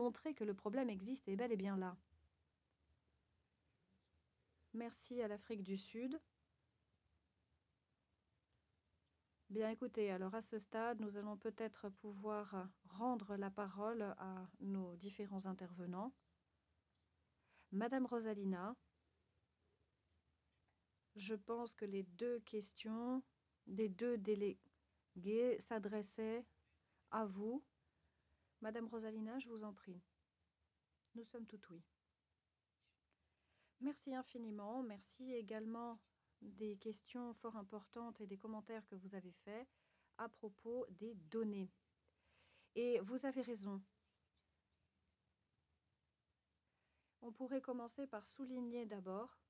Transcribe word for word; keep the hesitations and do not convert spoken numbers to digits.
montrer que le problème existe et est bel et bien là. Merci à l'Afrique du Sud. Bien écoutez, alors à ce stade, nous allons peut-être pouvoir rendre la parole à nos différents intervenants. Madame Rosalina, je pense que les deux questions des deux délégués s'adressaient à vous. Madame Rosalina, je vous en prie. Nous sommes tout oui. Merci infiniment. Merci également des questions fort importantes et des commentaires que vous avez faits à propos des données. Et vous avez raison. On pourrait commencer par souligner d'abord